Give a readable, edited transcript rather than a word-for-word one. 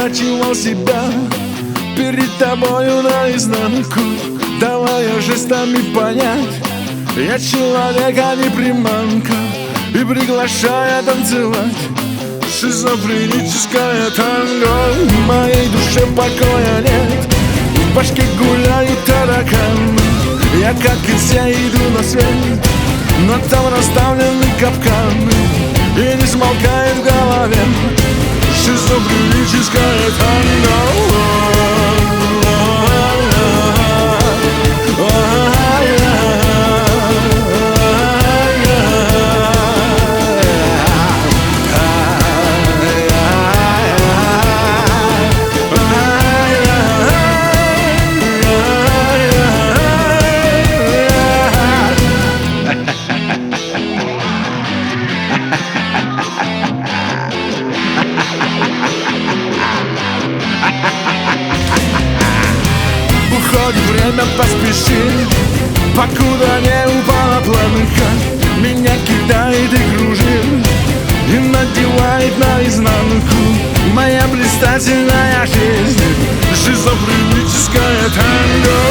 выворачивал себя перед тобою наизнанку, давая жестами понять: я человек, а не приманка, и приглашая танцевать шизофреническое танго. В моей душе покоя нет, в башке гуляют тараканы. Я, как и все, иду на свет, но там расставлены капканы, и не смолкает в голове шизофреническое танго. Уходит время, поспеши, покуда не упала планка. Меня кидает и кружит, и надевает наизнанку. Моя блистательная жизнь, шизофреническое танго.